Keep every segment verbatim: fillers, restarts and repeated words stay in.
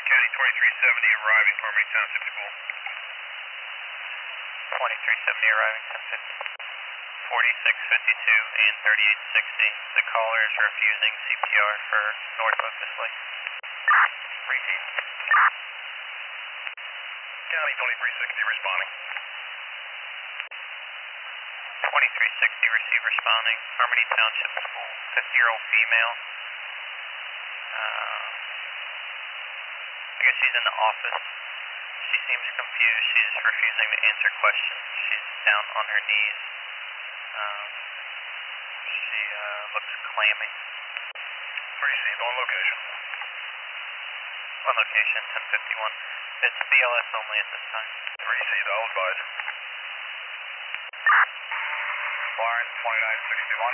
Warren County twenty-three seventy arriving Harmony Township School. twenty-three seventy arriving, ten fifty. forty-six fifty-two and thirty-eight sixty. The caller is refusing C P R for North Locust Lake. Repeat. County twenty-three sixty responding. twenty-three sixty receive responding. Harmony Township School. fifty-year-old female. Uh, I guess she's in the office. She seems confused. She's refusing to answer questions. She's down on her knees. Um, she uh, looks clammy. Received on location. On location, ten fifty-one. It's B L S only at this time. Received, I'll advise. Warren twenty-nine sixty-one.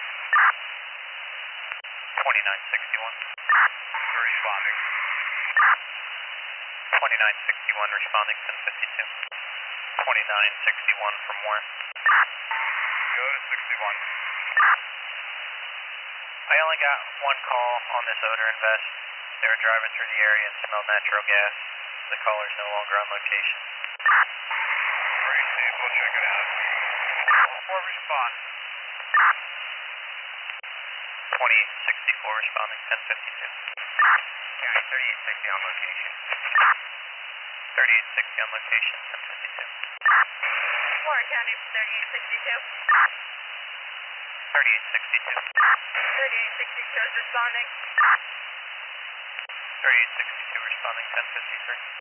twenty-nine sixty-one. Responding. twenty-nine sixty-one responding, ten fifty-two. twenty-nine sixty-one from where? Go to sixty-one. I only got one call on this odor and vest. They were driving through the area and smelled natural gas. The caller's no longer on location. Received, we'll check it out. Four respond. twenty-eight sixty-four responding, ten fifty-two. County thirty-eight sixty on location. thirty-eight sixty on location, ten fifty-two. Warren County thirty-eight sixty-two. thirty-eight sixty-two. thirty-eight sixty-two is responding. thirty-eight sixty-two responding, ten fifty-three.